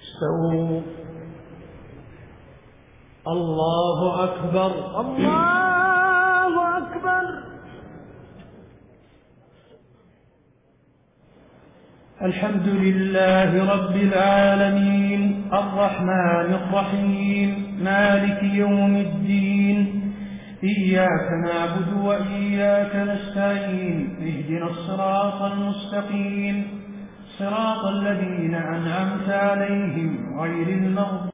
استووا. الله أكبر. الله أكبر. الحمد لله رب العالمين الرحمن الرحيم مالك يوم الدين إياك نعبد وإياك نستعين اهدنا الصراط المستقيم صراط الذين أنعمت عليهم غير المغضوب